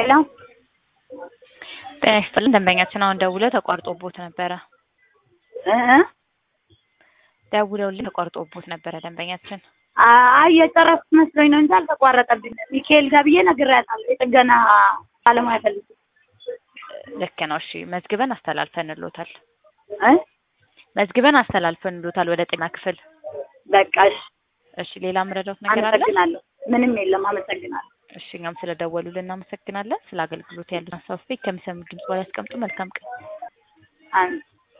ሄሎ ጤና ይስጥልን ደንበኛችን አሁን ደውለው ተቋርጦቦት ነበረ። ደውለውልኝ ተቋርጦቦት ነበረ ደንበኛችን። አይ የጨረስኩ መስሎኝ ነው እንጂ አልተቋረጠብኝም። ሚካኤል ጋር ብዬ ነግሬያታለሁ። የጥገና ባለሙያ ፈልጉ። ልክ ነው። እሺ መዝግበን አስተላልፈንልዎታል። መዝግበን አስተላልፈንልዎታል ወደ ጤና ክፍል። በቃ እሺ ሌላ ምረዳት ነገር አለ? አመሰግናለሁ። ምንም የለም። አመሰግናለሁ። እሺ እኛም ስለደወሉልን እናመሰግናለን። ስለ አገልግሎት ያሉን ሀሳብ ከሚሰሙ ድምጽ በላይ ያስቀምጡ። መልካም ቀን።